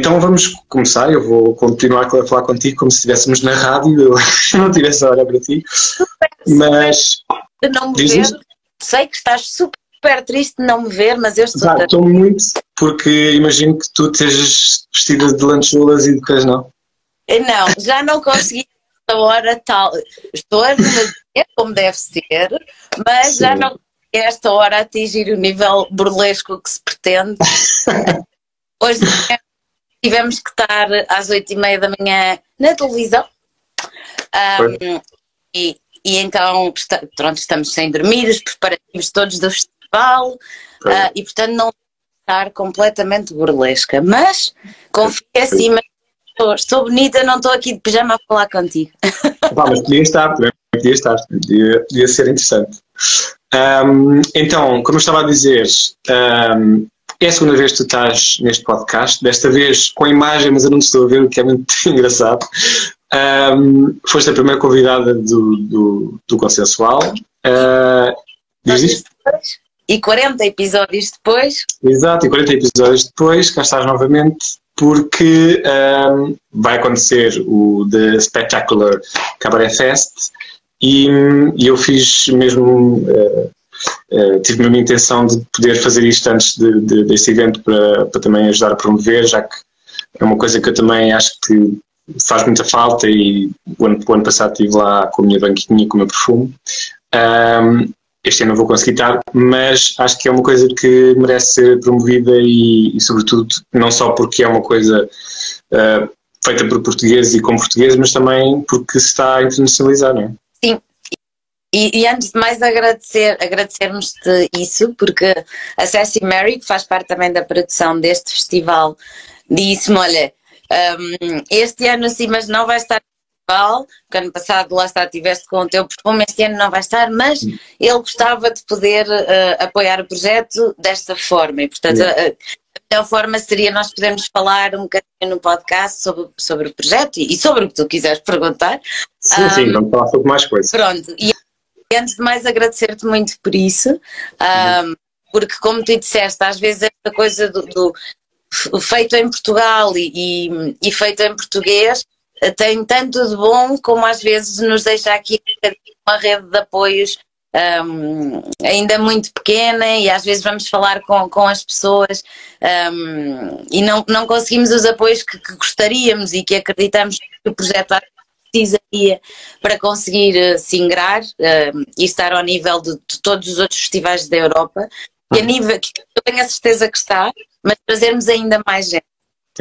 então vamos começar. Eu vou continuar a falar contigo como se estivéssemos na rádio, eu não tivesse a olhar para ti. Mas de não me ver, sei que estás super triste de não me ver, mas eu estou muito, porque imagino que tu estejas vestida de lanchoulas e de coisas, não? Não, já não consegui esta hora tal. Estou a remeter como deve ser, mas já não consegui esta hora atingir o nível burlesco que se pretende. Hoje tivemos que estar às 8h30 da manhã na televisão. E então, pronto, estamos sem dormir, os preparativos todos do festival, e portanto não estar completamente burlesca. Mas confio assim, mas estou bonita, não estou aqui de pijama a falar contigo. Mas podia estar, podia ser interessante. Então, como eu estava a dizer, é a segunda vez que tu estás neste podcast, desta vez com a imagem, mas eu não te estou a ver, o que é muito engraçado. Foste a primeira convidada do Consensual. Diz isto? E 40 episódios depois. Exato, e 40 episódios depois, cá estás novamente, porque vai acontecer o The Spectacular Cabaret Fest e eu fiz mesmo, tive mesmo a intenção de poder fazer isto antes deste evento para também ajudar a promover, já que é uma coisa que eu também acho que faz muita falta e o ano passado estive lá com a minha banquinha, com o meu perfume. Este ano não vou conseguir estar, mas acho que é uma coisa que merece ser promovida e sobretudo, não só porque é uma coisa feita por portugueses e com portugueses, mas também porque se está a internacionalizar, não é? Sim, e antes de mais agradecermos-te isso, porque a Sassy Mary, que faz parte também da produção deste festival, disse-me, olha, este ano sim, mas não vai estar no festival, porque ano passado lá está, estiveste com o teu perfume, este ano não vai estar, mas ele gostava de poder apoiar o projeto desta forma, e portanto a melhor forma seria nós podermos falar um bocadinho no podcast sobre o projeto e sobre o que tu quiseres perguntar. Sim, vamos falar sobre mais coisas. Pronto, e antes de mais agradecer-te muito por isso, porque como tu disseste, às vezes esta coisa do feito em Portugal e feito em português tem tanto de bom como às vezes nos deixa aqui uma rede de apoios ainda muito pequena e às vezes vamos falar com as pessoas e não conseguimos os apoios que gostaríamos e que acreditamos que o projeto precisaria para conseguir se ingrar e estar ao nível de todos os outros festivais da Europa e a nível que eu tenho a certeza que está, mas trazermos ainda mais gente.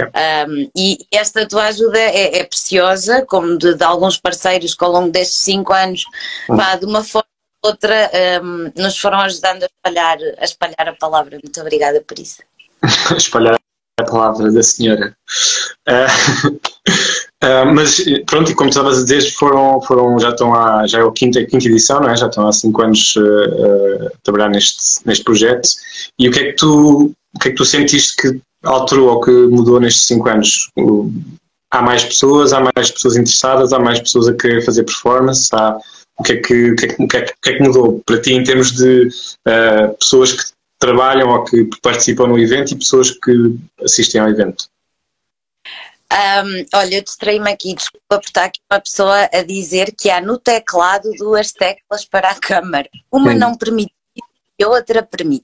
E esta tua ajuda é preciosa, como de alguns parceiros que ao longo destes 5 anos, de uma forma ou outra, nos foram ajudando a espalhar a palavra. Muito obrigada por isso. Espalhar a palavra da senhora. Mas pronto, e como tu estavas a dizer, já é a quinta edição, não é? Já estão há 5 anos a trabalhar neste projeto. E o que é que tu sentiste que alterou ou que mudou nestes 5 anos? Há mais pessoas interessadas, há mais pessoas a querer fazer performance, o que é que mudou para ti em termos de pessoas que trabalham ou que participam no evento e pessoas que assistem ao evento? Olha, eu distraí-me aqui, desculpa, porque está aqui uma pessoa a dizer que há no teclado 2 teclas para a câmara. Uma não permite e a outra permite.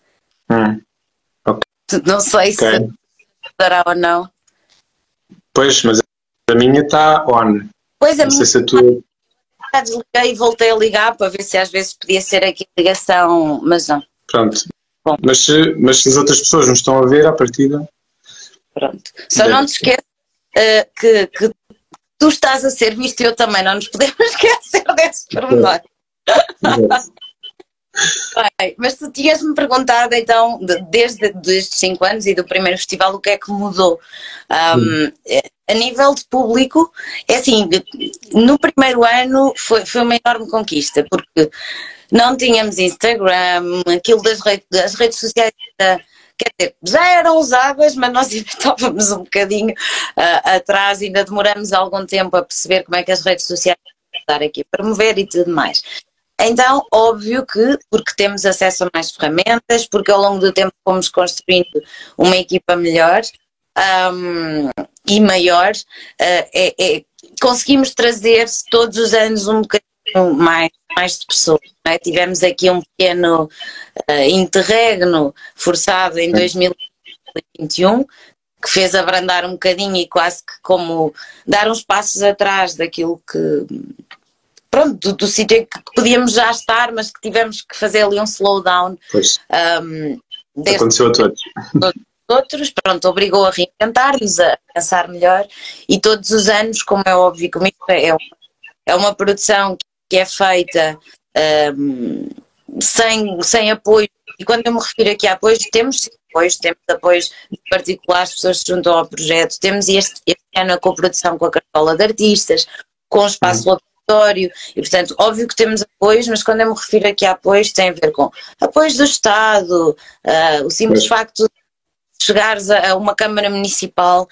Okay. Não sei se dará ou não. Pois, mas a minha está on. Pois não sei se a tua... Desliguei e voltei a ligar para ver se às vezes podia ser aqui ligação, mas não. Pronto. Bom. Mas se as outras pessoas não estão a ver, à partida... Pronto. Só não te esqueças que tu estás a ser visto e eu também, não nos podemos esquecer desse pormenor. Bem, mas tu tinhas-me perguntado então, desde estes 5 anos e do primeiro festival, o que é que mudou? A nível de público, é assim, no primeiro ano foi uma enorme conquista, porque não tínhamos Instagram, aquilo das redes sociais, quer dizer, já eram usáveis, mas nós ainda estávamos um bocadinho atrás, ainda demoramos algum tempo a perceber como é que as redes sociais estar aqui a promover e tudo mais. Então, óbvio que, porque temos acesso a mais ferramentas, porque ao longo do tempo fomos construindo uma equipa melhor, e maior, conseguimos trazer todos os anos um bocadinho mais de pessoas. Não é? Tivemos aqui um pequeno interregno forçado em 2021, que fez abrandar um bocadinho e quase que como dar uns passos atrás daquilo que, pronto, do sítio que podíamos já estar, mas que tivemos que fazer ali um slowdown. Pois, aconteceu a todos. Outros, pronto, obrigou a reinventar-nos, a pensar melhor, e todos os anos, como é óbvio, comigo é uma produção que é feita sem apoio, e quando eu me refiro aqui a apoio, temos apoios particulares, pessoas que se juntam ao projeto, temos este ano a coprodução com a Cartola de Artistas, com o Espaço Laboratório, e portanto, óbvio que temos apoios, mas quando eu me refiro aqui a apoios, tem a ver com apoios do Estado, o simples facto de chegares a uma Câmara Municipal,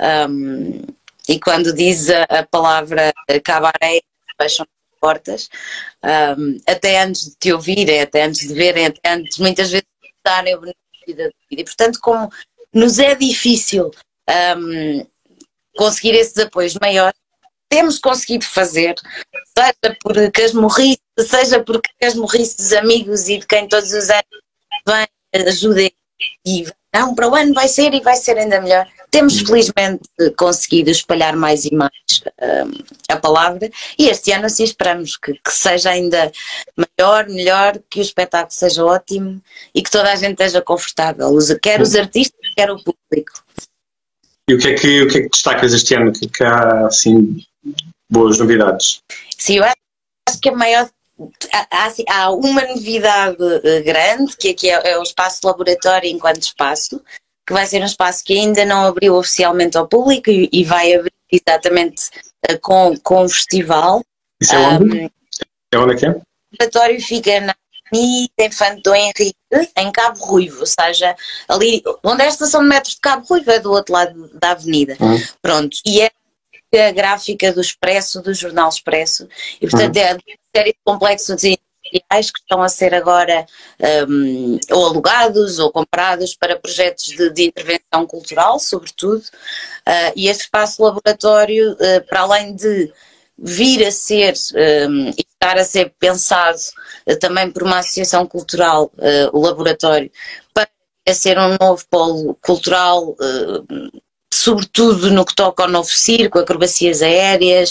e quando diz a palavra cabaré, fecham as portas, até antes de te ouvirem, até antes de verem, até antes muitas vezes de darem o benefício da vida. E portanto, como nos é difícil conseguir esses apoios maiores, temos conseguido fazer, seja por casmurrice, seja porque casmurrice dos amigos e de quem todos os anos vem, ajudem e não, para o ano vai ser e vai ser ainda melhor. Temos felizmente conseguido espalhar mais e mais a palavra, e este ano assim esperamos que seja ainda melhor, que o espetáculo seja ótimo e que toda a gente esteja confortável, quer os artistas, quer o público. E o que é que destacas este ano? O que é que há assim boas novidades? Sim, eu acho que a maior... Há uma novidade grande, que aqui é o Espaço Laboratório enquanto espaço, que vai ser um espaço que ainda não abriu oficialmente ao público e vai abrir exatamente com o festival. Isso é onde? É onde é que é? O laboratório fica na Avenida Infante Dom Henrique, em Cabo Ruivo, ou seja, ali onde é a estação de metros de Cabo Ruivo, é do outro lado da avenida. Pronto, e é a gráfica do Expresso, do Jornal Expresso, e portanto é uma série de complexos industriais que estão a ser agora ou alugados ou comprados para projetos de intervenção cultural, sobretudo, e este espaço laboratório, para além de vir a ser e estar a ser pensado também por uma associação cultural, o laboratório, para ser um novo polo cultural, sobretudo no que toca ao novo circo, acrobacias aéreas,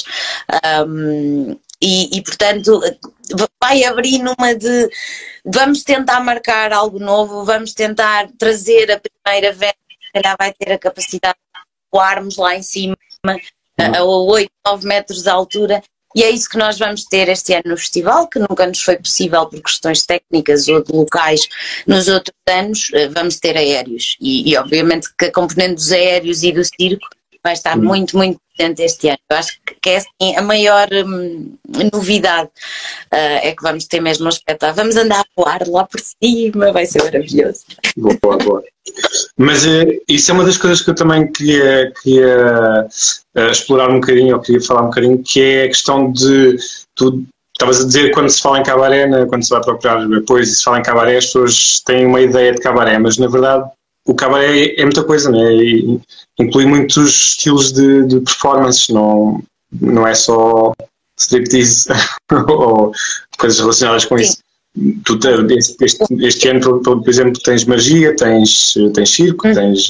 e portanto vai abrir numa de vamos tentar marcar algo novo, vamos tentar trazer a primeira vez, se calhar vai ter a capacidade de voarmos lá em cima a 8, 9 metros de altura, e é isso que nós vamos ter este ano no festival, que nunca nos foi possível por questões técnicas ou de locais nos outros anos. Vamos ter aéreos e obviamente que a componente dos aéreos e do circo vai estar muito, muito presente este ano. Eu acho que é assim, a maior novidade é que vamos ter mesmo um espetáculo. Vamos andar a voar lá por cima, vai ser maravilhoso. Boa. Mas isso é uma das coisas que eu também queria explorar um bocadinho, ou queria falar um bocadinho, que é a questão de, tu estavas a dizer, quando se fala em cabaré, quando se vai procurar apoios e se fala em cabaré, as pessoas têm uma ideia de cabaré, mas na verdade o cabaré é muita coisa, né? E inclui muitos estilos de performance, não é só striptease ou coisas relacionadas com isso. Tu, este ano, por exemplo, tens magia, tens circo, tens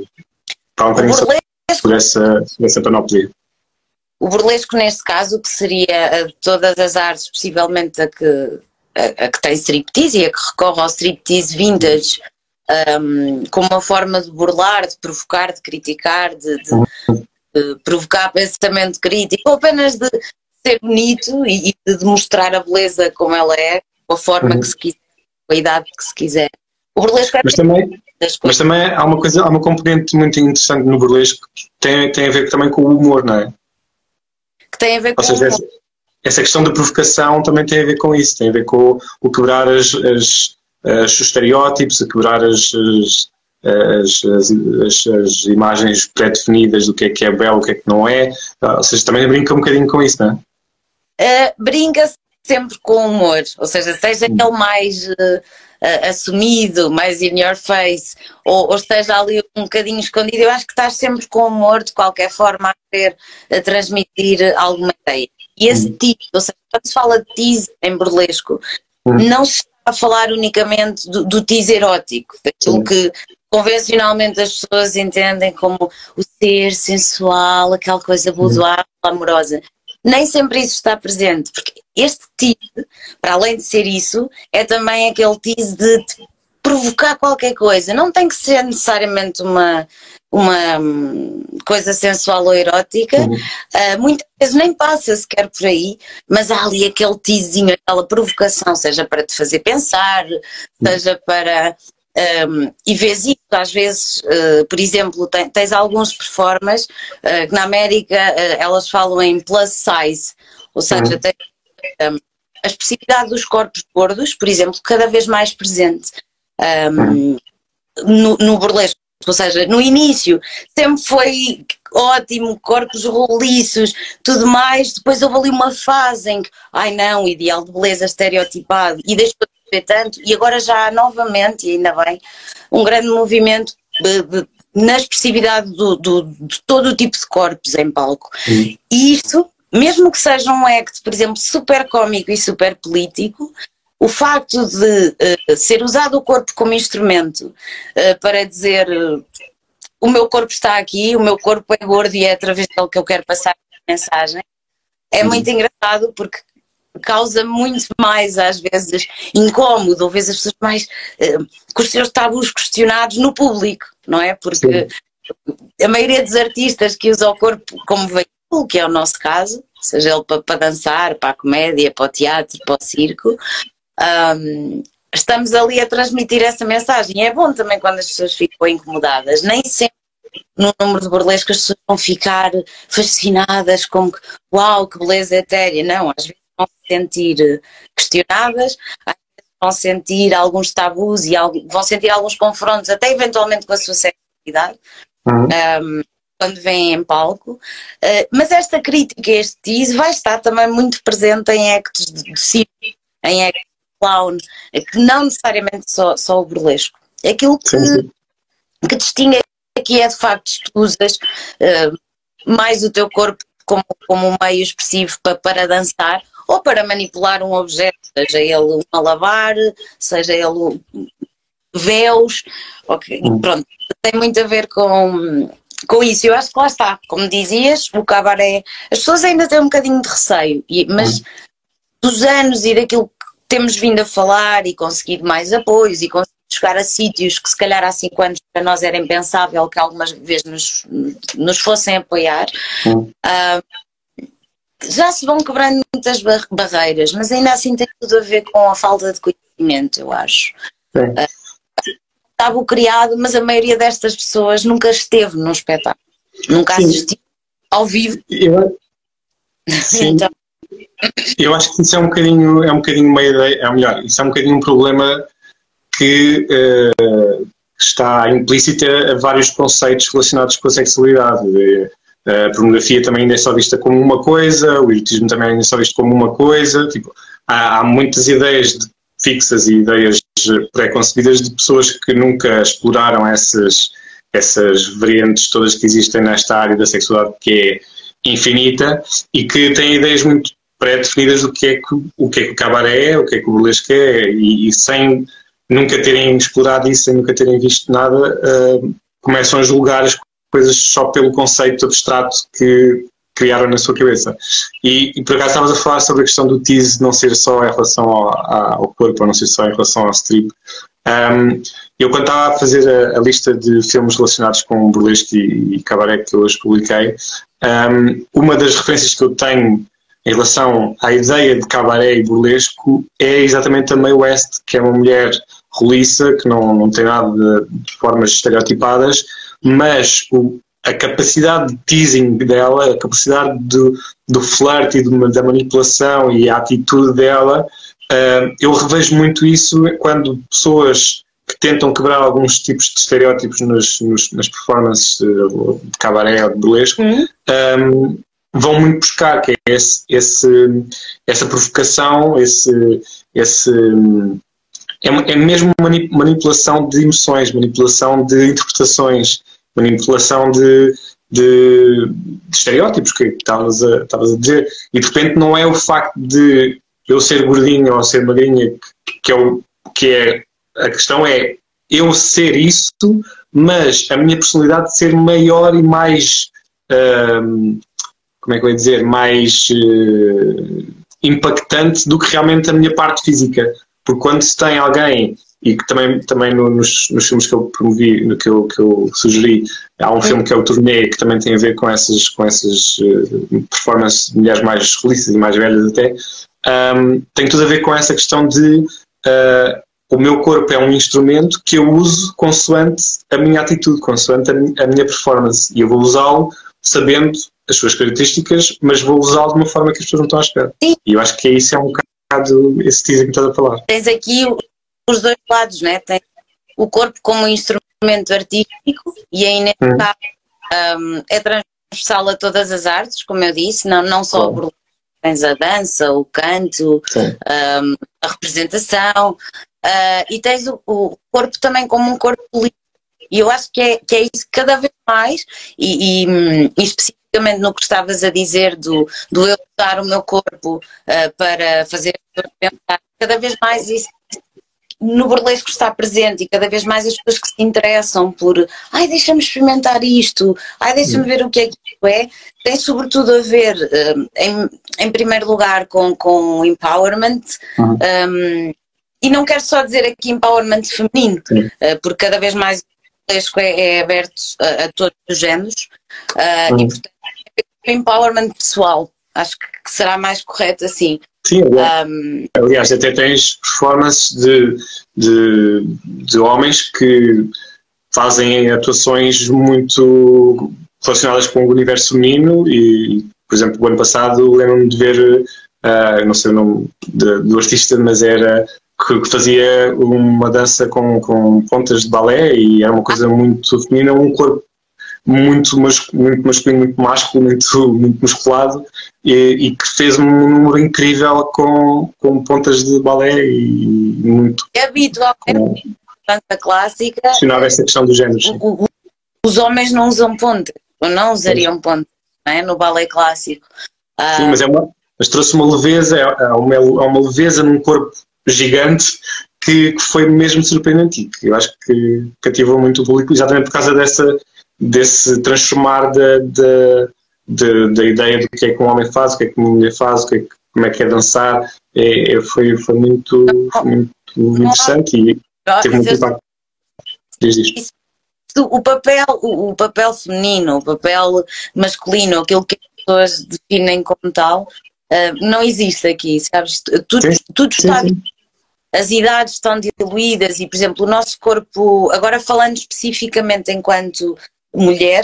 por essa panoplia. O burlesco, neste caso, que seria de todas as artes, possivelmente a que tem striptease e a que recorre ao striptease vintage, como uma forma de burlar, de provocar, de criticar, de provocar pensamento crítico, ou apenas de ser bonito e de demonstrar a beleza como ela é, com a forma que se quiser, com a idade que se quiser. O burlesco é mas também há uma componente muito interessante no burlesco que tem a ver também com o humor, não é? Que tem a ver com o humor. Essa questão da provocação também tem a ver com isso, tem a ver com o quebrar os estereótipos, a quebrar as imagens pré-definidas do que é belo, o que é que não é. Ou seja, também brinca um bocadinho com isso, não é? Brinca-se sempre com humor, ou seja, seja ele mais assumido, mais in your face, ou esteja ali um bocadinho escondido, eu acho que estás sempre com humor, de qualquer forma, a querer transmitir alguma ideia. E esse tease, ou seja, quando se fala de tease em burlesco, não se está a falar unicamente do tease erótico, daquilo que convencionalmente as pessoas entendem como o ser sensual, aquela coisa boudoir, amorosa. Nem sempre isso está presente, porque este tease, para além de ser isso, é também aquele tease de provocar qualquer coisa. Não tem que ser necessariamente uma coisa sensual ou erótica, muitas vezes nem passa sequer por aí, mas há ali aquele teasinho, aquela provocação, seja para te fazer pensar, seja para... e vês isso, às vezes, por exemplo, tens alguns performers que na América elas falam em plus size, ou seja, tem a expressividade dos corpos gordos, por exemplo, cada vez mais presente no burlesco. Ou seja, no início sempre foi ótimo, corpos roliços, tudo mais, depois houve ali uma fase em que, ai não, ideal de beleza estereotipado, e deixou de ver tanto, e agora já há novamente, e ainda bem, um grande movimento na expressividade de todo o tipo de corpos em palco. E isto, mesmo que seja um act, por exemplo, super cómico e super político, o facto de ser usado o corpo como instrumento para dizer o meu corpo está aqui, o meu corpo é gordo e é através dele que eu quero passar a mensagem, é muito engraçado porque causa muito mais, às vezes, incómodo, ou vezes as pessoas mais com os seus tabus questionados no público, não é? Porque a maioria dos artistas que usa o corpo como veículo, que é o nosso caso, seja ele para dançar, para a comédia, para o teatro, para o circo, estamos ali a transmitir essa mensagem. É bom também quando as pessoas ficam incomodadas, nem sempre no número de burlesco as pessoas vão ficar fascinadas como que, uau, que beleza etérea. Não, às vezes vão se sentir questionadas, às vezes vão sentir alguns tabus e vão sentir alguns confrontos, até eventualmente com a sua sexualidade, quando vêm em palco. Mas esta crítica, este tease, vai estar também muito presente em actos de circo, em actos clown, que não necessariamente só o burlesco. Aquilo que distingue aqui é de facto tu usas mais o teu corpo como um meio expressivo para dançar ou para manipular um objeto, seja ele um malabar, seja ele véus, pronto, tem muito a ver com isso. Eu acho que lá está, como dizias, o cabaré, as pessoas ainda têm um bocadinho de receio, mas dos anos e daquilo que temos vindo a falar e conseguido mais apoios e conseguido chegar a sítios que se calhar há 5 anos para nós era impensável que algumas vezes nos fossem apoiar, já se vão quebrando muitas barreiras, mas ainda assim tem tudo a ver com a falta de conhecimento, eu acho. Tabu criado, mas a maioria destas pessoas nunca esteve num espetáculo, nunca assistiu ao vivo. Então, eu acho que isso é um bocadinho uma ideia, é melhor, isso é um bocadinho um problema que está implícito a vários conceitos relacionados com a sexualidade. A pornografia também ainda é só vista como uma coisa, o erotismo também ainda é só visto como uma coisa. Tipo, há muitas ideias fixas e ideias pré-concebidas de pessoas que nunca exploraram essas variantes todas que existem nesta área da sexualidade, que é infinita, e que têm ideias muito pré-definidas do que é que o cabaré é, o que é que o burlesco é, e sem nunca terem explorado isso, sem nunca terem visto nada, começam a julgar as coisas só pelo conceito abstrato que criaram na sua cabeça. E por acaso estavas a falar sobre a questão do tease não ser só em relação ao corpo, ou não ser só em relação ao strip. Eu quando estava a fazer a lista de filmes relacionados com burlesco e cabaré que eu hoje publiquei, uma das referências que eu tenho em relação à ideia de cabaré e burlesco é exatamente a Mae West, que é uma mulher roliça, que não tem nada de formas estereotipadas, mas a capacidade de teasing dela, a capacidade do flirt e da manipulação e a atitude dela, eu revejo muito isso quando pessoas que tentam quebrar alguns tipos de estereótipos nas performances de cabaré ou de burlesco, vão muito buscar, que é essa provocação, é mesmo manipulação de emoções, manipulação de interpretações, manipulação de estereótipos que estavas a dizer. E de repente não é o facto de eu ser gordinho ou ser magrinha que é a questão, é eu ser isso, mas a minha personalidade ser maior e mais, como é que eu ia dizer, mais impactante do que realmente a minha parte física. Porque quando se tem alguém, e que também nos filmes que eu promovi, que eu sugeri, há um filme que é o Turnê, que também tem a ver com essas performances de mulheres mais roliças e mais velhas até, tem tudo a ver com essa questão de o meu corpo é um instrumento que eu uso consoante a minha atitude, consoante a minha performance, e eu vou usá-lo sabendo as suas características, mas vou usá-lo de uma forma que as pessoas não estão à espera. Sim. E eu acho que isso é um bocado esse teaser que estás a falar. Tens aqui os dois lados, né? Tens o corpo como um instrumento artístico e a Inês é transversal a todas as artes, como eu disse, não só o burlesque, tens a dança, o canto, a representação, e tens o corpo também como um corpo político. E eu acho que é isso cada vez mais, e especificamente no que estavas a dizer do eu usar o meu corpo para fazer as pessoas pensar, cada vez mais isso no burlesco está presente, e cada vez mais as pessoas que se interessam por deixa-me experimentar isto, deixa-me ver o que é que isto é, tem sobretudo a ver em primeiro lugar com empowerment, e não quero só dizer aqui empowerment feminino, porque cada vez mais o burlesco é aberto a todos os géneros, e portanto empowerment pessoal, acho que será mais correto assim. Sim, aliás, até tens performances de homens que fazem atuações muito relacionadas com o universo feminino e, por exemplo, o ano passado lembro-me de ver, não sei o nome do artista, mas era que fazia uma dança com pontas de balé e era uma coisa muito feminina, um corpo muito masculino, muito másculo, muito musculado, e que fez um número incrível com pontas de balé e muito... É habitualmente na dança clássica questionava essa questão do género. Os homens não usam pontas, ou não usariam pontas, não é? No balé clássico. Sim, mas trouxe uma leveza, uma leveza num corpo gigante que foi mesmo surpreendente, que eu acho que cativou muito o público, exatamente por causa desse transformar da ideia do que é que um homem faz, o que é que uma mulher faz, como é que é dançar, foi muito interessante e teve muito impacto. Diz. O papel feminino, o papel masculino, aquilo que as pessoas definem como tal, não existe aqui, sabes? Tudo está... As idades estão diluídas e, por exemplo, o nosso corpo, agora falando especificamente enquanto mulher,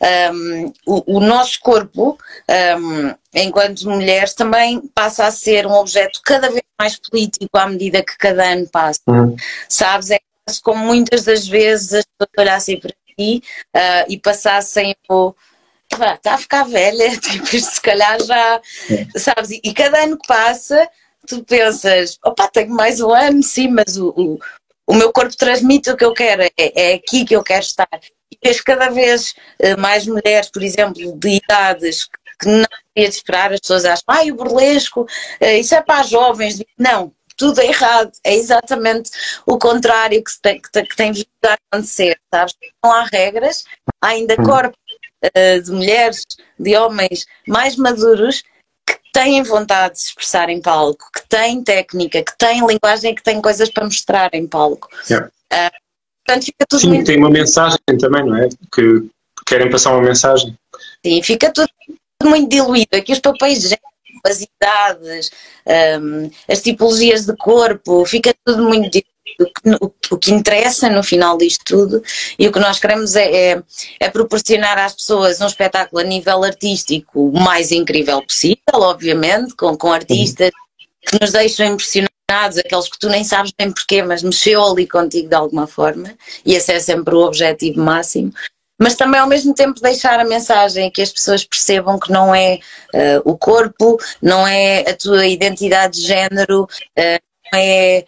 o nosso corpo, enquanto mulheres, também passa a ser um objeto cada vez mais político à medida que cada ano passa. Sabes? É como muitas das vezes as pessoas olhassem para ti e passassem está a ficar velha, tipo, isto se calhar já, sabes? E cada ano que passa, tu pensas, tenho mais um ano, sim, mas o meu corpo transmite o que eu quero, é aqui que eu quero estar. E vês cada vez mais mulheres, por exemplo, de idades que não devia esperar, as pessoas acham, o burlesco, isso é para jovens. Não, tudo é errado, é exatamente o contrário que tem vindo a acontecer, sabes? Não há regras, há ainda corpos de mulheres, de homens mais maduros que têm vontade de se expressar em palco, que têm técnica, que têm linguagem, que têm coisas para mostrar em palco. Portanto, fica tudo Sim, tem uma mensagem também, não é? Que querem passar uma mensagem. Sim, fica tudo muito diluído. Aqui os papéis de género, as idades, as tipologias de corpo, fica tudo muito diluído. O que interessa no final disto tudo e o que nós queremos é proporcionar às pessoas um espetáculo a nível artístico o mais incrível possível, obviamente, com artistas que nos deixam impressionados, aqueles que tu nem sabes bem porquê, mas mexeu ali contigo de alguma forma, e esse é sempre o objetivo máximo. mas também ao mesmo tempo deixar a mensagem que as pessoas percebam que não é o corpo, não é a tua identidade de género, não é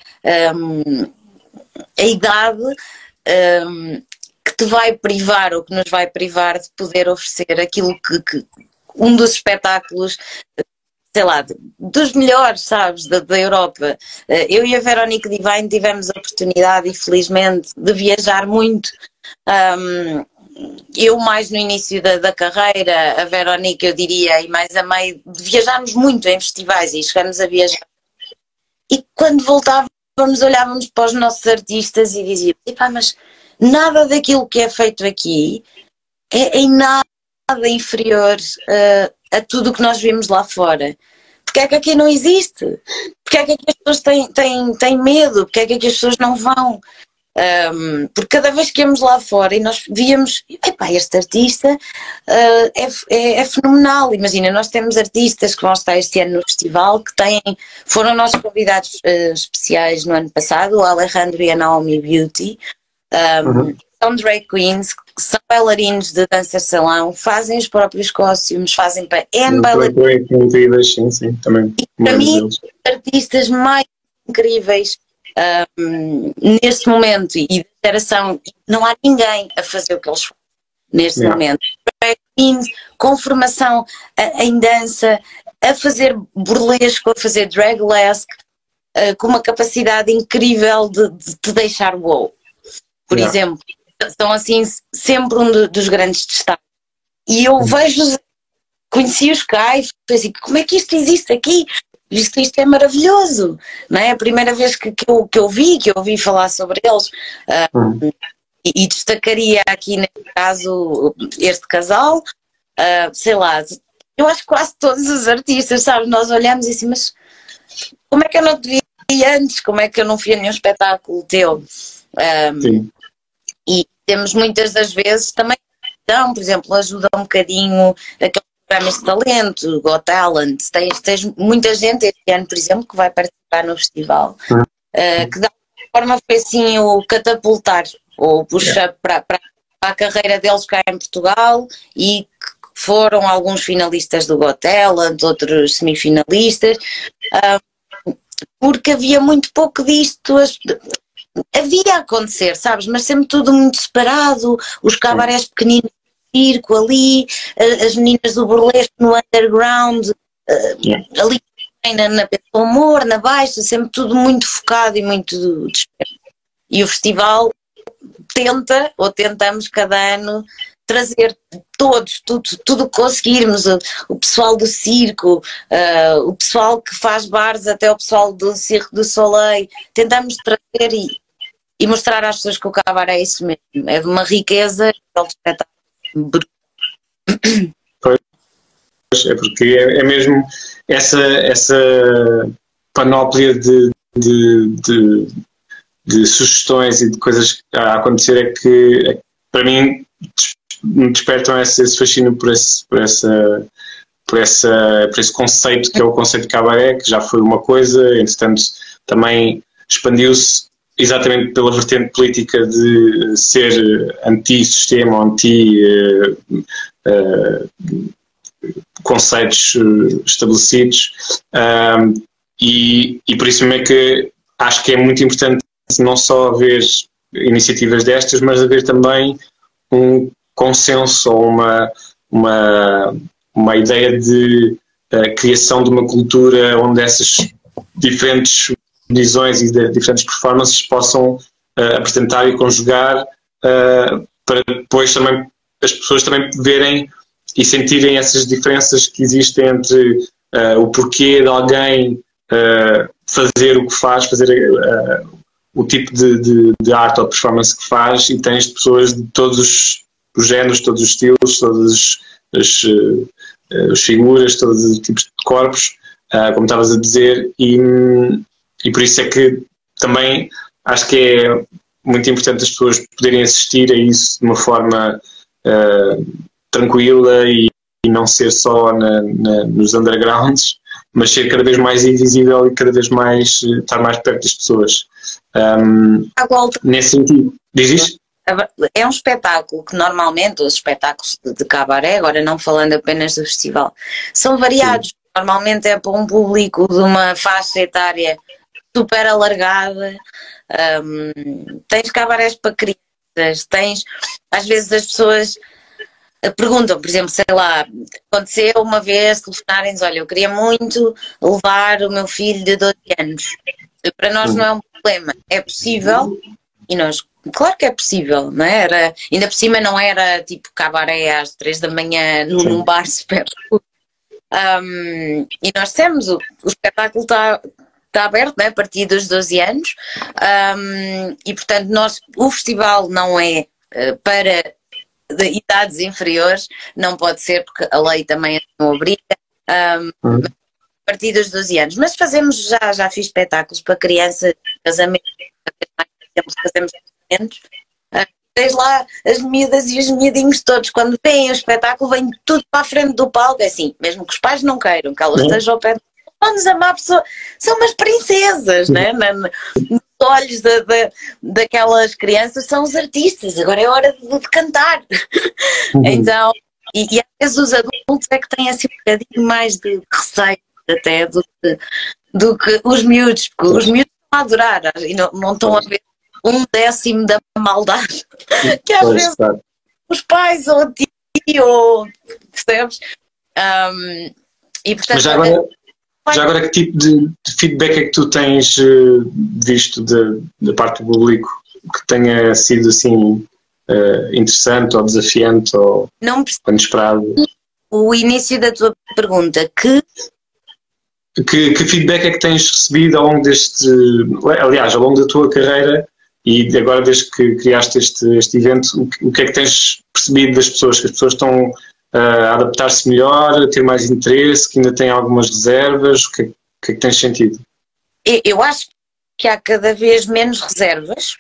a idade que te vai privar ou que nos vai privar de poder oferecer aquilo que um dos espetáculos, sei lá, dos melhores, sabes, da Europa. Eu e a Veronique Divine tivemos a oportunidade, infelizmente, de viajar muito. Eu mais no início da carreira, a Veronique, eu diria, e mais a meio, de viajarmos muito em festivais e chegamos a viajar. E quando voltávamos, olhávamos para os nossos artistas e dizíamos, epá, mas nada daquilo que é feito aqui é em nada inferior a tudo o que nós vimos lá fora. Porque é que aqui não existe? Porque é que aqui as pessoas têm medo? Porque é que aqui as pessoas não vão? Porque cada vez que íamos lá fora e nós víamos, epá, este artista é fenomenal. Imagina, nós temos artistas que vão estar este ano no festival que foram nossos convidados especiais no ano passado, o Alejandro e a Naomi Beauty. São drag queens, são bailarinos de dança salão, fazem os próprios costumes, fazem para N bailarinos. Sim, sim, também. E para mim, os artistas mais incríveis neste momento e da geração, não há ninguém a fazer o que eles fazem neste momento. Drag queens com formação em dança, a fazer burlesco, a fazer draglesque, com uma capacidade incrível de te deixar wow. Por exemplo, são assim sempre um dos grandes destaques. E eu vejo, conheci os Kai, assim, como é que isto existe aqui? Isto é maravilhoso, não é? A primeira vez que eu ouvi falar sobre eles, e destacaria aqui neste caso este casal, sei lá, eu acho que quase todos os artistas, sabes, nós olhamos e assim, mas como é que eu não te vi antes? Como é que eu não fui a nenhum espetáculo teu? Sim. E temos muitas das vezes também, então, por exemplo, ajuda um bocadinho aqueles programas de talento, Got Talent, tens muita gente este ano, por exemplo, que vai participar no festival, que de alguma forma foi assim o catapultar, ou puxa para a carreira deles cá em Portugal, e foram alguns finalistas do Got Talent, outros semifinalistas, porque havia muito pouco disto. Havia a acontecer, sabes, mas sempre tudo muito separado, os cabarés pequeninos do circo ali, as meninas do burlesco no underground, ali na Pessoa Humor, na Baixa, sempre tudo muito focado e muito disperso. E o festival tentamos cada ano trazer todos, tudo que conseguirmos, o pessoal do circo, o pessoal que faz bares, até o pessoal do Cirque du Soleil, tentamos trazer e mostrar às pessoas que o cabaré é isso mesmo, é de uma riqueza de espetáculo. Pois, é porque é mesmo essa panóplia de sugestões e de coisas a acontecer é que para mim me despertam esse fascínio por esse conceito que é o conceito de cabaré, que já foi uma coisa, entretanto também expandiu-se exatamente pela vertente política de ser anti-sistema, conceitos estabelecidos, e por isso mesmo é que acho que é muito importante não só haver iniciativas destas, mas haver também um consenso ou uma ideia de criação de uma cultura onde essas diferentes visões e diferentes performances possam apresentar e conjugar, para depois também as pessoas também verem e sentirem essas diferenças que existem entre o porquê de alguém fazer o que faz, fazer o tipo de arte ou performance que faz, e tens pessoas de todos os géneros, todos os estilos, todas as figuras, todos os tipos de corpos, como estavas a dizer, e por isso é que também acho que é muito importante as pessoas poderem assistir a isso de uma forma tranquila e não ser só nos undergrounds, mas ser cada vez mais invisível e cada vez mais estar mais perto das pessoas. Nesse sentido, diz isto? é um espetáculo que normalmente, os espetáculos de cabaré, agora não falando apenas do festival, são variados. Sim. Normalmente é para um público de uma faixa etária super alargada. Tens cabarés para crianças, às vezes as pessoas perguntam, por exemplo, sei lá, aconteceu uma vez telefonarem-nos, olha, eu queria muito levar o meu filho de 12 anos. Para nós não é um problema, é possível, e nós, claro que é possível, não é? Ainda por cima não era tipo cabaré às 3 da manhã num bar super. E nós temos, o espetáculo está aberto, né, a partir dos 12 anos, e portanto o festival não é para de idades inferiores, não pode ser porque a lei também não obriga, a partir dos 12 anos, mas já fiz espetáculos para crianças, casamentos, fazemos casamentos, tens lá as miúdas e os miudinhos todos, quando veem o espetáculo, vem tudo para a frente do palco, é assim, mesmo que os pais não queiram, que elas estejam ao pé do vamos amar a pessoa, são umas princesas, né? Nos olhos daquelas crianças são os artistas, agora é hora de cantar. Então, e às vezes os adultos é que têm assim um bocadinho mais de receio até do que os miúdos, porque os miúdos estão a adorar e não estão a ver 1/10 da maldade que às vezes os pais ou o tio, ou percebes? E portanto, já agora, que tipo de feedback é que tu tens visto da parte do público que tenha sido assim interessante ou desafiante ou inesperado? O início da tua pergunta, que feedback é que tens recebido ao longo ao longo da tua carreira e agora desde que criaste este evento, o que é que tens percebido das pessoas? Que as pessoas estão a adaptar-se melhor, a ter mais interesse, que ainda têm algumas reservas? O que é que tens sentido? Eu acho que há cada vez menos reservas.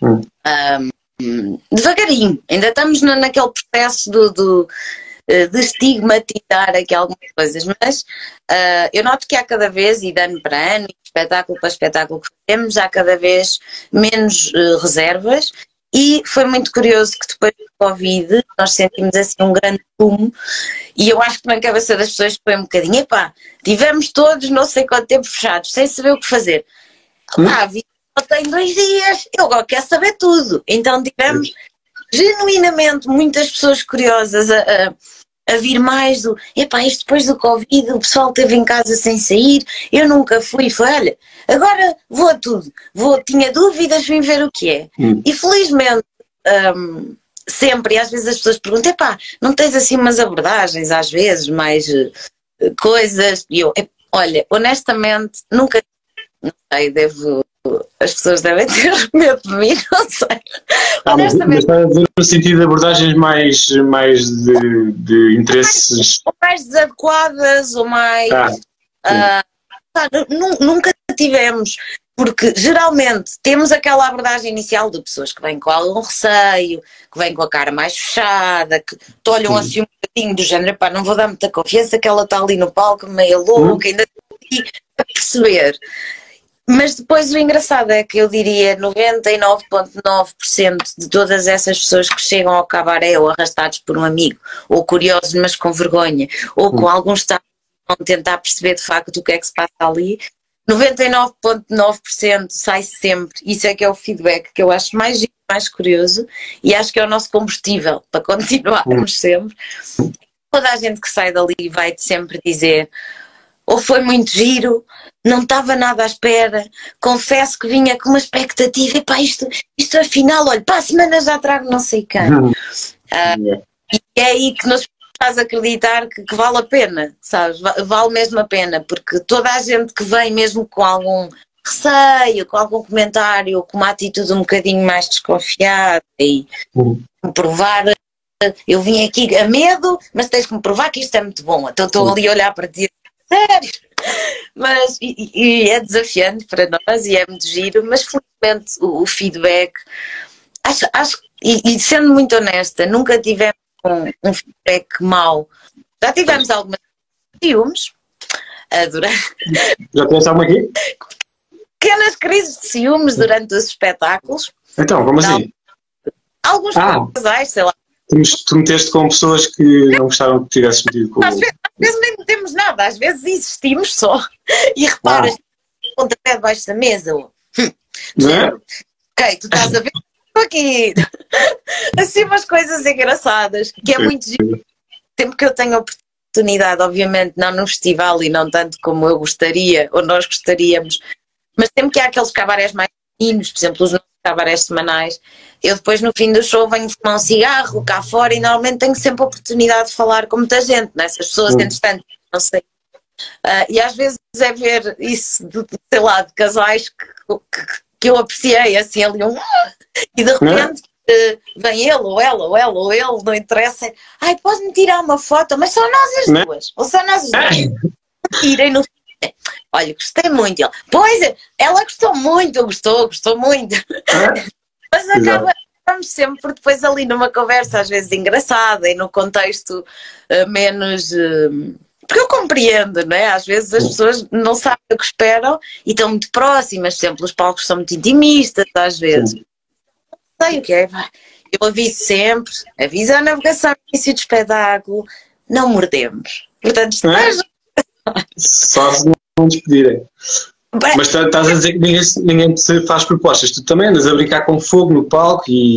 Devagarinho, ainda estamos naquele processo de estigmatizar aqui algumas coisas, mas eu noto que há cada vez, e de ano para ano, espetáculo para espetáculo que temos, há cada vez menos reservas. E foi muito curioso que depois do Covid nós sentimos assim um grande boom e eu acho que na cabeça das pessoas foi um bocadinho, epá, tivemos todos não sei quanto tempo fechados, sem saber o que fazer. A vida só tem 2 dias, eu agora quero saber tudo. Então tivemos genuinamente muitas pessoas curiosas a vir mais do, epá, isto depois do Covid, o pessoal esteve em casa sem sair, eu nunca fui, foi, olha, agora vou a tudo, tinha dúvidas, vim ver o que é. E felizmente, sempre, e às vezes as pessoas perguntam, epá, não tens assim umas abordagens, às vezes, mais coisas, e eu, olha, honestamente, nunca, não sei, as pessoas devem ter medo de mim, não sei. Honestamente. Mas está a dizer no sentido de abordagens mais de interesses. Ou mais desadequadas, ou mais. Nunca tivemos, porque geralmente temos aquela abordagem inicial de pessoas que vêm com algum receio, que vêm com a cara mais fechada, que te olham assim um bocadinho do género, pá, não vou dar muita confiança que ela está ali no palco, meio louca, ainda estou aqui a perceber. Mas depois o engraçado é que eu diria 99,9% de todas essas pessoas que chegam ao cabaré ou arrastados por um amigo, ou curiosos mas com vergonha, ou com algum estado de tentar perceber de facto o que é que se passa ali, 99,9% sai sempre. Isso é que é o feedback que eu acho mais curioso e acho que é o nosso combustível para continuarmos sempre. Toda a gente que sai dali vai-te sempre dizer ou foi muito giro, não estava nada à espera, confesso que vinha com uma expectativa, e pá, isto afinal, olha, para a semana já trago não sei quem. E é aí que nos faz acreditar que vale a pena, sabes? Vale mesmo a pena, porque toda a gente que vem mesmo com algum receio, com algum comentário, com uma atitude um bocadinho mais desconfiada e provar, eu vim aqui a medo, mas tens que me provar que isto é muito bom, então estou ali a olhar para ti. Sério, mas e é desafiante para nós e é muito giro, mas felizmente o feedback, acho e sendo muito honesta, nunca tivemos um feedback mau. Já tivemos algumas ciúmes, durante... Já tiveste alguma aqui? Pequenas crises de ciúmes durante os espetáculos. Então, como assim? Alguns casais, sei lá. Tu meteste com pessoas que não gostaram que tivesses metido com... Às vezes nem metemos nada, às vezes existimos só. E reparas, o pontapé debaixo da mesa. Não é? Ok, tu estás a ver aqui. Assim umas coisas engraçadas, que é muito giro. Sempre que eu tenho oportunidade, obviamente não num festival e não tanto como eu gostaria, ou nós gostaríamos, mas sempre que há aqueles cabarés mais pequenos, por exemplo, os nossos cabarés semanais, eu depois no fim do show venho fumar um cigarro cá fora e normalmente tenho sempre a oportunidade de falar com muita gente, né? Essas pessoas, entretanto, não sei. E às vezes é ver isso, sei lá, de casais que eu apreciei, assim, ali e de repente vem ele, ou ela, ou ela, ou ele, não interessa. Ai, pode-me tirar uma foto, mas são nós as duas, ou são nós as duas. Tirem no fim. Olha, gostei muito. Ele, pois, ela gostou muito, gostou muito. Mas acabamos sempre depois ali numa conversa, às vezes engraçada, e no contexto menos... Porque eu compreendo, não é? Às vezes as pessoas não sabem o que esperam e estão muito próximas, sempre os palcos são muito intimistas, às vezes. Não sei o que é. Eu aviso sempre, aviso a navegação no início do espetáculo, não mordemos. Portanto, estás... Só se não despedirem. Bem, mas estás a dizer que ninguém te faz propostas. Tu também andas a brincar com fogo no palco e...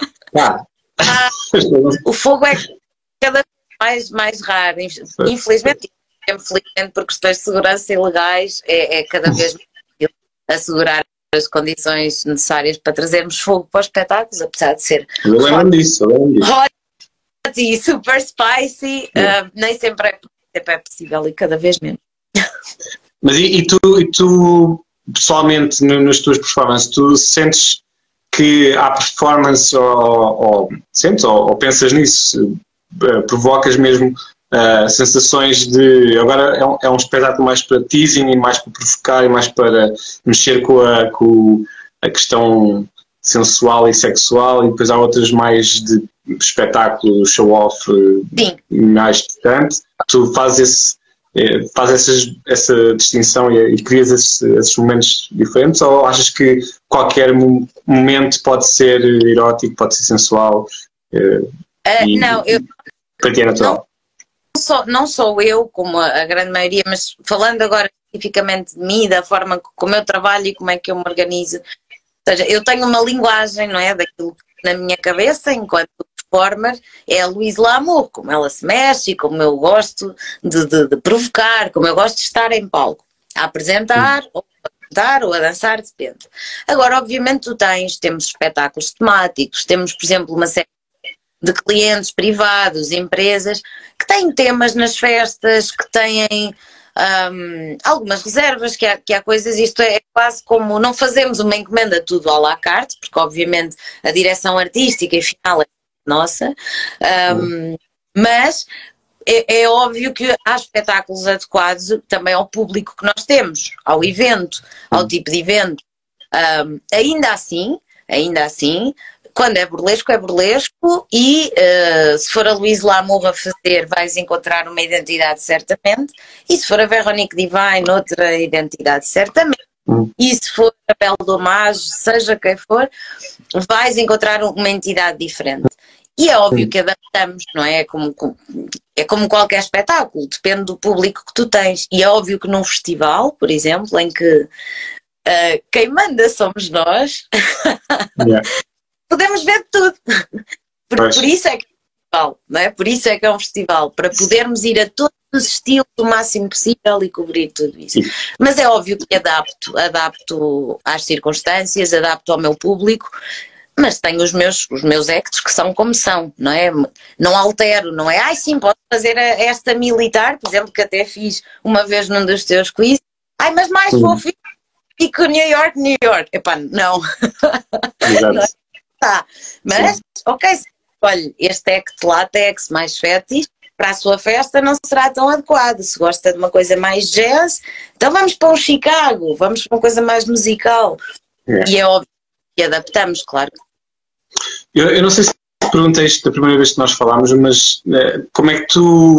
O fogo é cada vez mais raro. Infelizmente, por questões de segurança e legais, é cada vez mais difícil assegurar as condições necessárias para trazermos fogo para os espetáculos, apesar de ser... Eu lembro disso. Hot e super spicy, nem sempre é possível e cada vez menos. Mas e tu pessoalmente, nas tuas performances, tu sentes que há performance ou pensas nisso, provocas mesmo sensações de... Agora é um espetáculo mais para teasing e mais para provocar e mais para mexer com a questão sensual e sexual, e depois há outras mais de espetáculo, show-off, mais distante. Tu fazes essa distinção e crias esses momentos diferentes, ou achas que qualquer momento pode ser erótico, pode ser sensual? Não, para ti é natural. Não sou eu, como a grande maioria, mas falando agora especificamente de mim, da forma como eu trabalho e como é que eu me organizo. Ou seja, eu tenho uma linguagem, não é? Daquilo que na minha cabeça, enquanto performer, é a Louise L'Amour, como ela se mexe, como eu gosto de provocar, como eu gosto de estar em palco, a apresentar, ou a cantar, ou a dançar, depende. Agora, obviamente, temos espetáculos temáticos, temos, por exemplo, uma série de clientes privados, empresas, que têm temas nas festas, que têm algumas reservas, que há coisas, isto é quase como, não fazemos uma encomenda tudo à la carte, porque obviamente a direção artística e final é nossa, mas é óbvio que há espetáculos adequados também ao público que nós temos, ao evento, ao tipo de evento. Ainda assim, quando é burlesco e se for a Louise L'Amour a fazer, vais encontrar uma identidade certamente, e se for a Véronique Divine, outra identidade certamente, e se for a Belle Dommage, seja quem for, vais encontrar uma entidade diferente. E é óbvio que adaptamos, não é? É como qualquer espetáculo, depende do público que tu tens. E é óbvio que num festival, por exemplo, em que quem manda somos nós, podemos ver tudo. Por isso é que é um festival, não é? Por isso é que é um festival, para podermos ir a todos os estilos o máximo possível e cobrir tudo isso. Mas é óbvio que adapto às circunstâncias, adapto ao meu público. Mas tenho os meus actos que são como são, não é? Não altero, não é? Sim, posso fazer esta militar, por exemplo, que até fiz uma vez num dos teus quiz. Mas mais fofinho e que New York. Epá, não. Não tá. Mas, ok, olha, este act látex mais fétiche, para a sua festa não será tão adequado. Se gosta de uma coisa mais jazz, então vamos para um Chicago, vamos para uma coisa mais musical. E é óbvio que adaptamos, claro. Eu não sei se perguntei isto da primeira vez que nós falámos, mas como é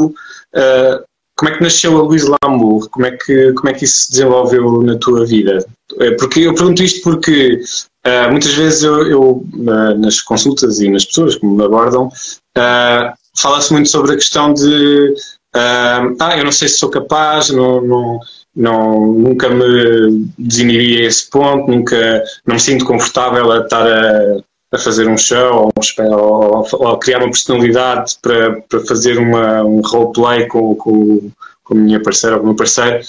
que nasceu a Louise L'Amour? Como é que isso se desenvolveu na tua vida? Porque eu pergunto isto porque muitas vezes nas consultas e nas pessoas que me abordam, fala-se muito sobre a questão de eu não sei se sou capaz, nunca me desinibi a esse ponto, não me sinto confortável a estar a fazer um show ou criar uma personalidade para fazer um roleplay com a minha parceira ou com o meu parceiro.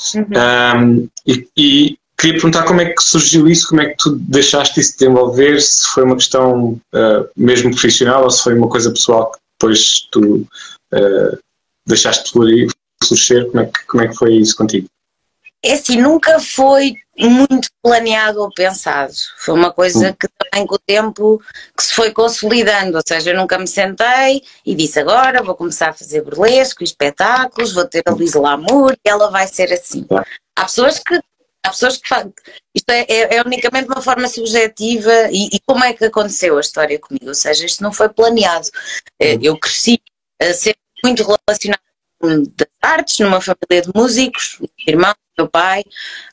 E queria perguntar como é que surgiu isso, como é que tu deixaste isso de desenvolver, se foi uma questão mesmo profissional ou se foi uma coisa pessoal que depois tu deixaste florescer, como é que foi isso contigo? É assim, nunca foi muito planeado ou pensado. Foi uma coisa que também com o tempo que se foi consolidando. Ou seja, eu nunca me sentei e disse agora vou começar a fazer burlesco, espetáculos, vou ter a Lisa Lamour e ela vai ser assim. Há pessoas que fazem. Isto é unicamente uma forma subjetiva e como é que aconteceu a história comigo? Ou seja, isto não foi planeado. Eu cresci sempre muito relacionada com das artes, numa família de músicos, irmãos, meu pai,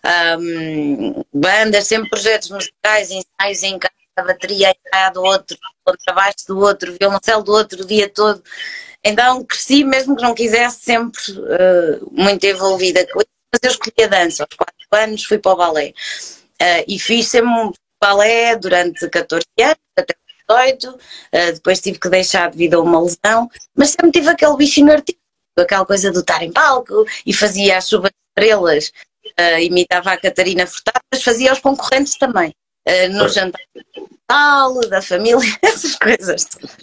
bandas, sempre projetos musicais, ensaios em casa, bateria em casa do outro, contrabaixo do outro, violoncelo do outro o dia todo. Então cresci, mesmo que não quisesse, sempre muito envolvida com isso, mas eu escolhi a dança. Aos 4 anos fui para o balé e fiz sempre um balé durante 14 anos, até 18, depois tive que deixar devido a uma lesão, mas sempre tive aquele bichinho artístico, aquela coisa do estar em palco e fazia a chuva de estrelas, imitava a Catarina Furtado, mas fazia aos concorrentes também, no jantar da família, essas coisas.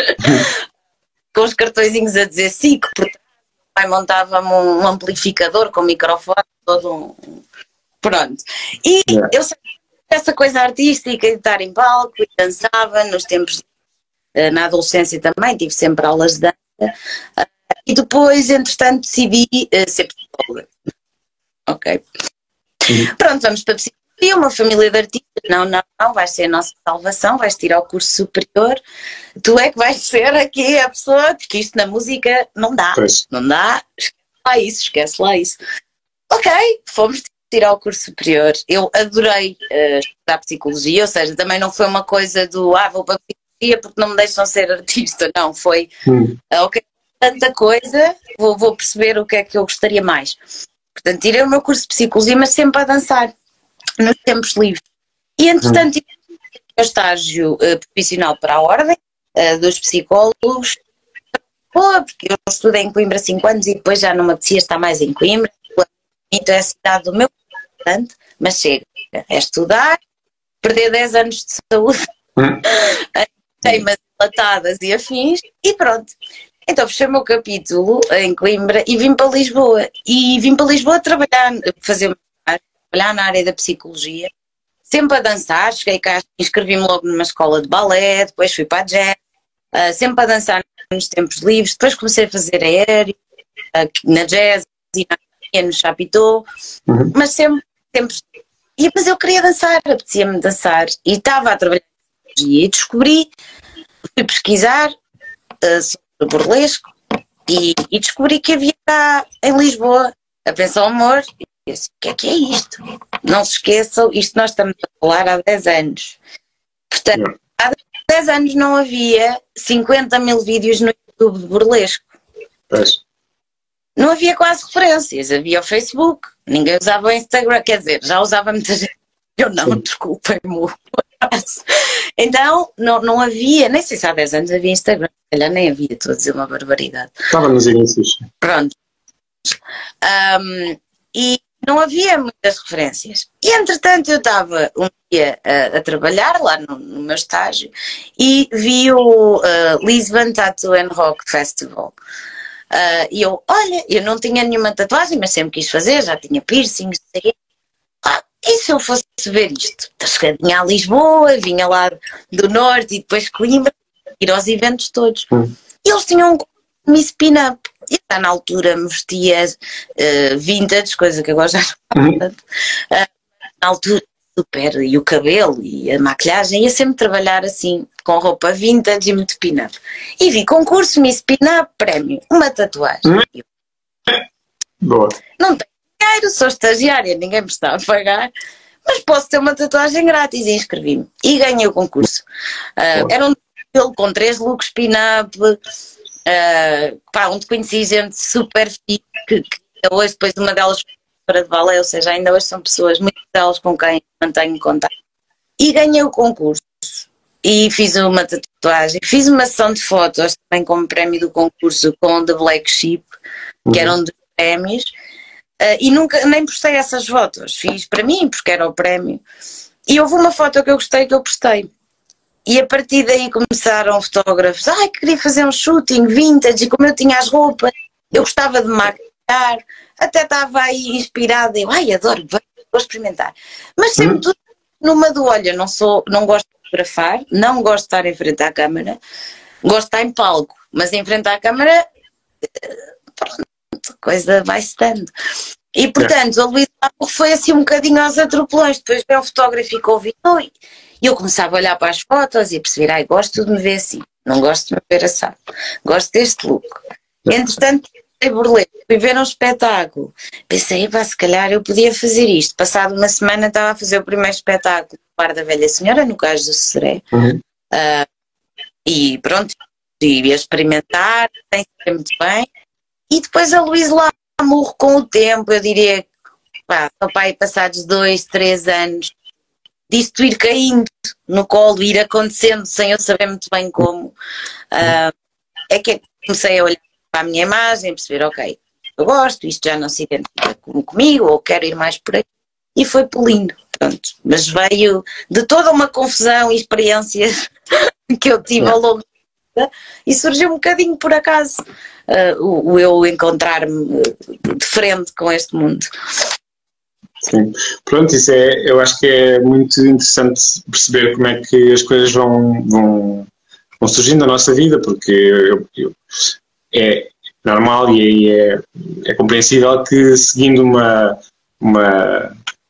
Com os cartõezinhos a dizer sim, que portanto, pai montava-me um amplificador com microfone, todo pronto. E eu sempre essa coisa artística de estar em palco e dançava nos tempos, na adolescência também, tive sempre aulas de dança. E depois, entretanto, decidi ser psicóloga. Ok. Pronto, vamos para a psicologia, uma família de artistas. Não, vais ser a nossa salvação, vais tirar o curso superior. Tu é que vais ser aqui a pessoa, porque isto na música não dá. Não dá, esquece lá isso. Ok, fomos tirar o curso superior. Eu adorei estudar psicologia, ou seja, também não foi uma coisa do vou para a psicologia porque não me deixam ser artista. Não, foi ok. Tanta coisa, vou perceber o que é que eu gostaria mais. Portanto, tirei o meu curso de psicologia, mas sempre a dançar, nos tempos livres. E, entretanto, tive o meu estágio profissional para a Ordem dos Psicólogos, porque eu estudei em Coimbra 5 anos e depois já não me apetecia estar mais em Coimbra. Então é a cidade do meu portanto, mas chega, é estudar, perder 10 anos de saúde, teimas enlatadas e afins, e pronto. Então fechei o meu capítulo em Coimbra e vim para Lisboa. E vim para Lisboa trabalhar na área da psicologia, sempre a dançar. Cheguei cá, inscrevi-me logo numa escola de balé, depois fui para a jazz, sempre a dançar nos tempos livres. Depois comecei a fazer aéreo, na jazz e no chapitão, mas sempre. Mas eu queria dançar, apetecia-me dançar. E estava a trabalhar em psicologia e descobri, fui pesquisar sobre burlesco e descobri que havia cá em Lisboa a Pensão Amor. E eu disse, o que é isto? Não se esqueçam, isto nós estamos a falar há 10 anos. Portanto, há 10 anos não havia 50 mil vídeos no YouTube de burlesco. Não havia quase referências, havia o Facebook, ninguém usava o Instagram, quer dizer, já usava muita gente, eu não, desculpem-me. Então, não havia, nem sei se há 10 anos havia Instagram, se calhar nem havia, estou a dizer uma barbaridade. Estava nos inícios. Pronto. E não havia muitas referências. E entretanto eu estava um dia a trabalhar lá no meu estágio e vi o Lisbon Tattoo and Rock Festival. E eu não tinha nenhuma tatuagem, mas sempre quis fazer, já tinha piercings, não sei o quê. E se eu fosse ver isto? Chegadinha a Lisboa, vinha lá do norte e depois Coimbra, ir aos eventos todos. E eles tinham um Miss Pin-Up. E já na altura me vestia vintage, coisa que agora já não faço tanto. Na altura, super, e o cabelo e a maquilhagem, ia sempre trabalhar assim, com roupa vintage e muito pin-up. E vi concurso Miss Pin-Up, prémio, uma tatuagem. Boa. Não tenho dinheiro, sou estagiária, ninguém me está a pagar. mas posso ter uma tatuagem grátis, e inscrevi-me. E ganhei o concurso. Era um desfile com 3 looks pin-up, onde conheci gente super fixe, que hoje, depois uma delas para de balé, ou seja, ainda hoje são pessoas, muitas delas com quem mantenho contato. E ganhei o concurso. E fiz uma tatuagem, fiz uma sessão de fotos também como prémio do concurso com The Black Sheep, que eram dos prémios, e nunca, nem postei essas fotos, fiz para mim, porque era o prémio. E houve uma foto que eu gostei, que eu postei. E a partir daí começaram fotógrafos, que queria fazer um shooting vintage, e como eu tinha as roupas, eu gostava de maquiar, até estava aí inspirada, eu, adoro, vou experimentar. Mas sempre tudo numa do olho, não gosto de fotografar, não gosto de estar em frente à câmara, gosto de estar em palco, mas em frente à câmara, pronto, a coisa vai-se dando. E portanto, a Luísa foi assim um bocadinho aos atropelões, depois veio um fotógrafo e convidou, e eu começava a olhar para as fotos e a perceber, gosto de me ver assim, não gosto de me ver assado, gosto deste look. Entretanto, fui ver um espetáculo, pensei, se calhar eu podia fazer isto. Passado uma semana estava a fazer o primeiro espetáculo no Bar da Velha Senhora, no Cais do Sodré, e pronto, ia experimentar, tem sido muito bem. E depois a Luísa Lamour, com o tempo, eu diria que, papai, passados 2, 3 anos, disto ir caindo no colo, ir acontecendo sem eu saber muito bem como, é que comecei a olhar para a minha imagem, perceber, ok, eu gosto, isto já não se identifica comigo, ou quero ir mais por aqui, e foi polindo, pronto. Mas veio de toda uma confusão e experiências que eu tive ao longo da vida, e surgiu um bocadinho por acaso o eu encontrar-me de frente com este mundo. Sim, pronto, eu acho que é muito interessante perceber como é que as coisas vão surgindo na nossa vida, porque é normal e é compreensível que seguindo uma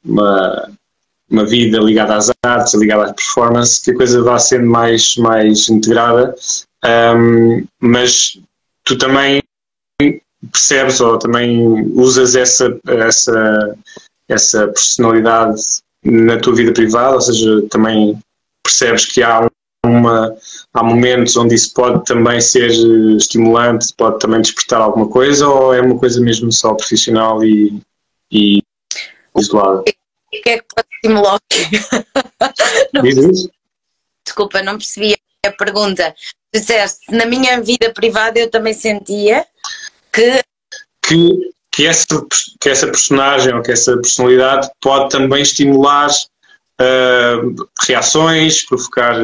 vida ligada às artes, ligada às performances, que a coisa vá sendo mais integrada, mas tu também percebes ou também usas essa personalidade na tua vida privada, ou seja, também percebes que há momentos onde isso pode também ser estimulante, pode também despertar alguma coisa, ou é uma coisa mesmo só profissional e isolada? O que é que pode estimular o quê? Desculpa, não percebi a pergunta. Tu disseste, na minha vida privada eu também sentia que essa personagem ou que essa personalidade pode também estimular reações, provocar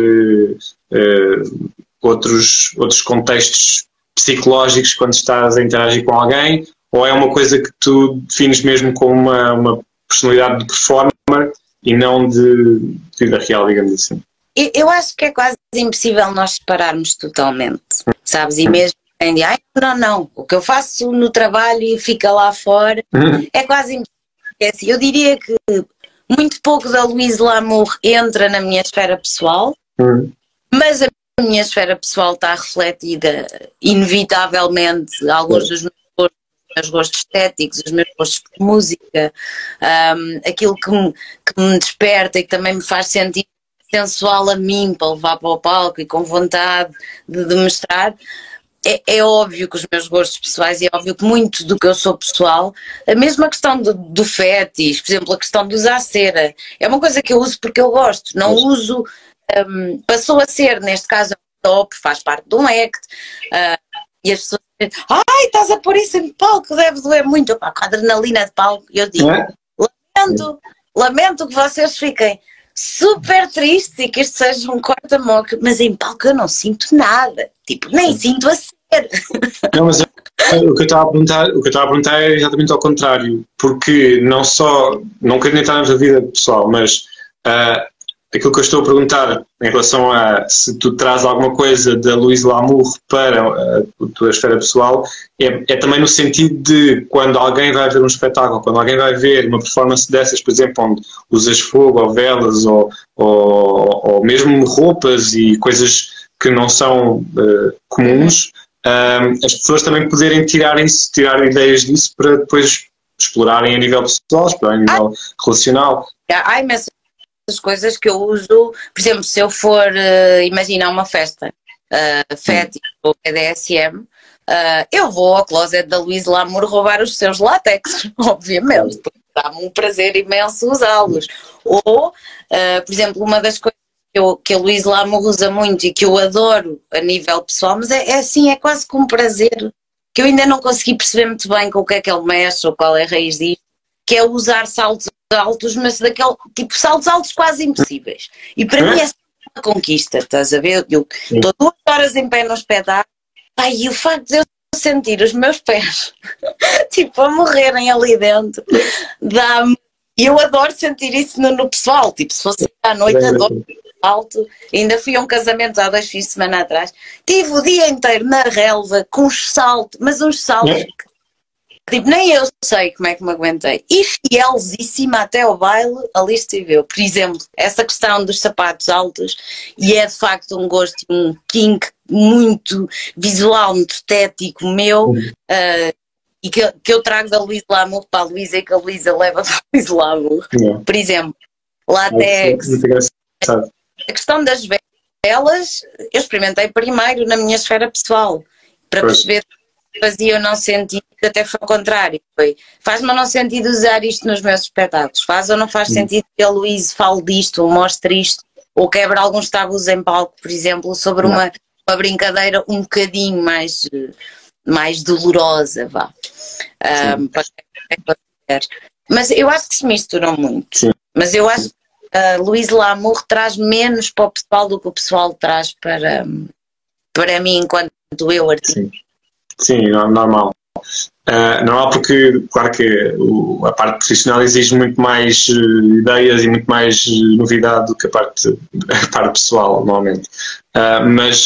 outros contextos psicológicos quando estás a interagir com alguém, ou é uma coisa que tu defines mesmo como uma personalidade de performer e não de vida real, digamos assim? Eu acho que é quase impossível nós separarmos totalmente, sabes? E mesmo quem diz, não, o que eu faço no trabalho e fica lá fora, é quase impossível. É assim, eu diria que muito pouco da Luísa Lamour entra na minha esfera pessoal, mas a minha esfera pessoal está refletida inevitavelmente alguns dos meus gostos estéticos, os meus gostos de música, aquilo que me desperta e que também me faz sentir sensual a mim para levar para o palco e com vontade de mostrar. É óbvio que os meus gostos pessoais, e é óbvio que muito do que eu sou pessoal, a mesma questão do fétiche, por exemplo, a questão de usar cera, é uma coisa que eu uso porque eu gosto, não uso, passou a ser, neste caso, top, faz parte de um act, e as pessoas dizem, estás a pôr isso em palco, deve doer muito, com a adrenalina de palco, e eu digo, lamento que vocês fiquem super tristes e que isto seja um corta-moca, mas em palco eu não sinto nada, tipo, nem sinto a ser. Não, mas o que eu estava a perguntar é exatamente ao contrário, porque não quero nem estar na tua vida pessoal, mas aquilo que eu estou a perguntar em relação a se tu traz alguma coisa da Luísa Lamour para a tua esfera pessoal, é também no sentido de quando alguém vai ver um espetáculo, quando alguém vai ver uma performance dessas, por exemplo, onde usas fogo ou velas ou mesmo roupas e coisas que não são comuns, as pessoas também poderem tirar ideias disso para depois explorarem a nível pessoal, explorarem a nível relacional. Há imensas coisas que eu uso, por exemplo, se eu for imaginar uma festa fetiche ou BDSM, eu vou ao closet da Louise L'Amour roubar os seus látex, obviamente, porque dá-me um prazer imenso usá-los. Ou, por exemplo, uma das coisas que a Louise L'Amour usa muito e que eu adoro a nível pessoal, mas é assim, é quase com um prazer, que eu ainda não consegui perceber muito bem com o que é que ele mexe ou qual é a raiz disto, que é usar saltos altos, mas daquele tipo saltos altos quase impossíveis. E para mim é uma conquista, estás a ver? Eu estou 2 horas em pé no espetáculo, e o facto de eu sentir os meus pés tipo a morrerem ali dentro dá-me. E eu adoro sentir isso no pessoal, tipo, se fosse à noite adoro alto. Ainda fui a um casamento há 2 fins de semana atrás, tive o dia inteiro na relva com uns saltos, mas uns saltos que tipo, nem eu sei como é que me aguentei. E fielzíssima até ao baile, ali estive eu. Por exemplo, essa questão dos sapatos altos, e é de facto um gosto, um kink muito visual, muito estético meu, e que eu trago da Louise L'Amour para a Luísa e que a Luísa leva para a Louise L'Amour. Por exemplo, látex. A questão das velas, eu experimentei primeiro na minha esfera pessoal, para perceber se fazia ou não sentido, até foi ao contrário. Faz-me ou não sentido usar isto nos meus espetáculos? Faz ou não faz sentido que a Louise fale disto, ou mostre isto, ou quebre alguns tabus em palco, por exemplo, sobre uma brincadeira um bocadinho mais dolorosa, vá. Mas eu acho que se misturam muito. Sim. Mas eu acho que a Louise L'Amour traz menos para o pessoal do que o pessoal traz para mim enquanto eu artista. Sim, normal. Normal porque, claro que a parte profissional exige muito mais ideias e muito mais novidade do que a parte pessoal, normalmente. Mas,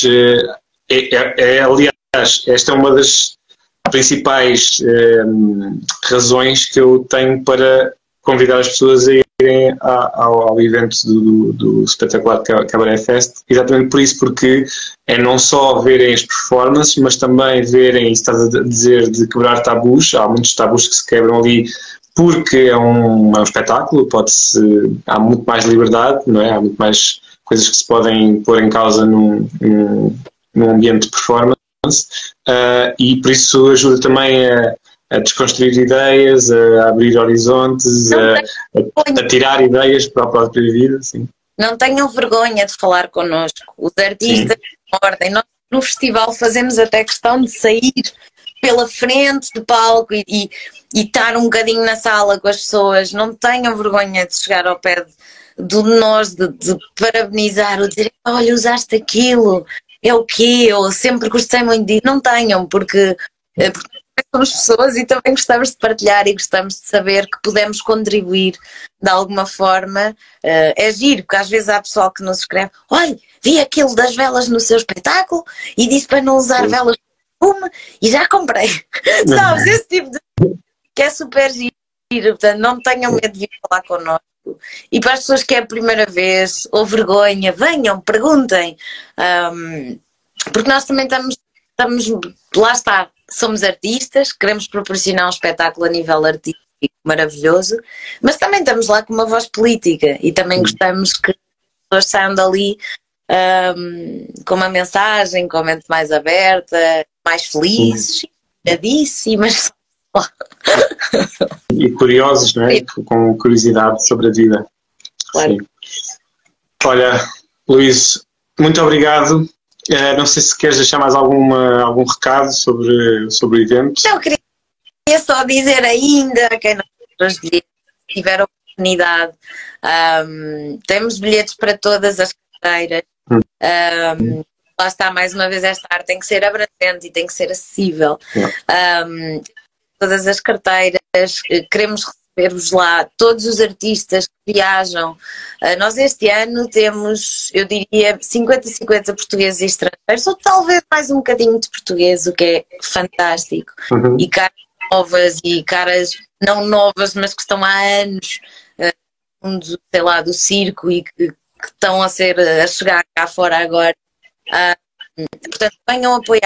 aliás, esta é uma das principais razões que eu tenho para convidar as pessoas a irem ao evento do espetacular Cabaret Fest, exatamente por isso, porque é não só verem as performances, mas também verem, estás a dizer, de quebrar tabus. Há muitos tabus que se quebram ali porque é um espetáculo, há muito mais liberdade, não é? Há muito mais coisas que se podem pôr em causa num ambiente de performance, e por isso ajuda também a desconstruir ideias, a abrir horizontes, a tirar ideias para a própria vida. Sim. Não tenham vergonha de falar connosco. Os artistas de ordem. Nós no festival fazemos até questão de sair pela frente do palco e estar um bocadinho na sala com as pessoas. Não tenham vergonha de chegar ao pé de nós, de parabenizar, ou dizer, olha, usaste aquilo, é o quê? Eu sempre gostei muito disso. Não tenham, porque somos pessoas e também gostamos de partilhar e gostamos de saber que podemos contribuir de alguma forma. É giro, porque às vezes há pessoal que nos escreve, olha, vi aquilo das velas no seu espetáculo e disse para não usar velas de fumo e já comprei. Sabes, esse tipo de que é super giro, portanto não tenham medo de vir falar connosco. E para as pessoas que é a primeira vez ou vergonha, venham, perguntem, porque nós também estamos, lá está, somos artistas, queremos proporcionar um espetáculo a nível artístico maravilhoso, mas também estamos lá com uma voz política e também gostamos que as pessoas saiam dali com uma mensagem, com a mente mais aberta, mais felizes, mas e curiosos, não é? Com curiosidade sobre a vida. Claro. Sim. Olha, Luís, muito obrigado. Não sei se queres deixar mais algum recado sobre o evento. Não, queria só dizer ainda, quem não tiver a oportunidade, temos bilhetes para todas as carteiras. Lá está, mais uma vez, esta arte tem que ser abrangente e tem que ser acessível. Todas as carteiras, queremos receber-vos lá, todos os artistas que viajam. Nós este ano temos, eu diria, 50-50 portugueses e estrangeiros, ou talvez mais um bocadinho de português, o que é fantástico. E caras novas e caras não novas, mas que estão há anos sei lá, do circo e que estão a chegar cá fora agora. Portanto, venham apoiar.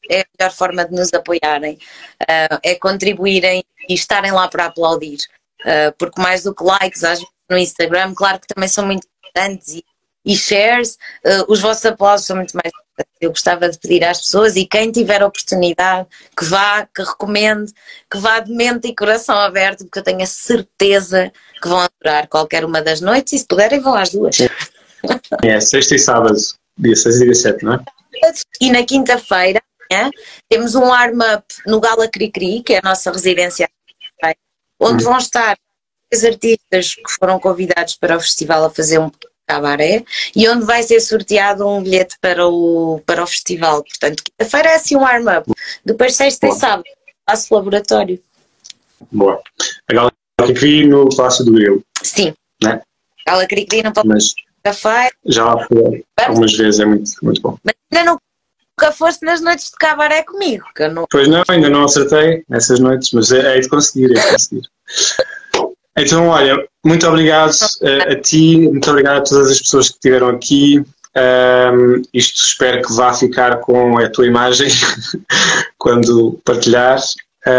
é a melhor forma de nos apoiarem, é contribuírem e estarem lá para aplaudir, porque mais do que likes, às vezes no Instagram, claro que também são muito importantes e shares, os vossos aplausos são muito mais importantes. Eu gostava de pedir às pessoas, e quem tiver a oportunidade, que vá, que recomende, que vá de mente e coração aberto, porque eu tenho a certeza que vão adorar qualquer uma das noites, e se puderem vão às duas. É, sexta e sábado, dia 6 e dia 7, não é? E na quinta-feira temos um warm-up no Gala Cri-Cri, que é a nossa residência, onde vão estar os artistas que foram convidados para o festival a fazer um cabaré, e onde vai ser sorteado um bilhete para o festival. Portanto, quinta-feira é assim um warm-up. Depois sexta e sábado faço laboratório. Boa. A Gala Cri-Cri no Palácio do Grilo. Sim. Né? Gala Cri-Cri não pode quinta-feira. Já lá fui algumas vezes, é muito, muito bom. Mas ainda nunca foste nas noites de cabaré comigo, que eu não... Pois não, ainda não acertei nessas noites, mas é de conseguir, é de conseguir. Então, olha, muito obrigado a ti, muito obrigado a todas as pessoas que estiveram aqui. Isto espero que vá ficar com a tua imagem quando partilhares.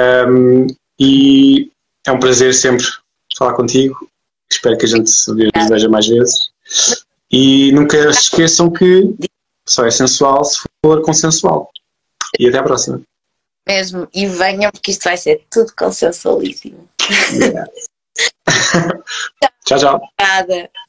E é um prazer sempre falar contigo. Espero que a gente se veja mais vezes. E nunca se esqueçam que só é sensual se for consensual. E até à próxima. Mesmo, e venham, porque isto vai ser tudo consensualíssimo. Tchau, tchau. Obrigada.